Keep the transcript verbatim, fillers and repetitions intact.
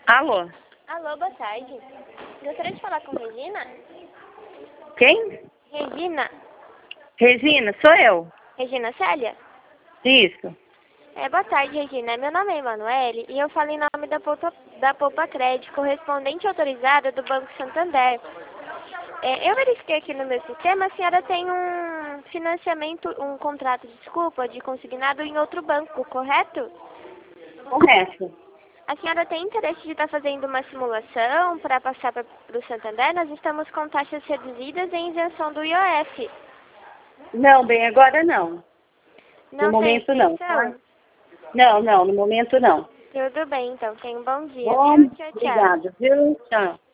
Alô? Alô, boa tarde. Gostaria de falar com Regina? Quem? Regina. Regina, sou eu. Regina Célia? Isso. É, boa tarde, Regina. Meu nome é Emanuele e eu falo em nome da Poupa, da Poupa Crédito, correspondente autorizada do Banco Santander. É, eu verifiquei aqui no meu sistema, a senhora tem um financiamento, um contrato, desculpa, de consignado em outro banco, correto? Correto. A senhora tem interesse de estar fazendo uma simulação para passar para o Santander? Nós estamos com taxas reduzidas e isenção do I O F. Não, bem, agora não. Não No tem momento não, tá? intenção? Não, não, no momento não. Tudo bem, então. Tenha um bom dia, Bom, viu? Tchau, tchau. obrigada, viu? Tchau.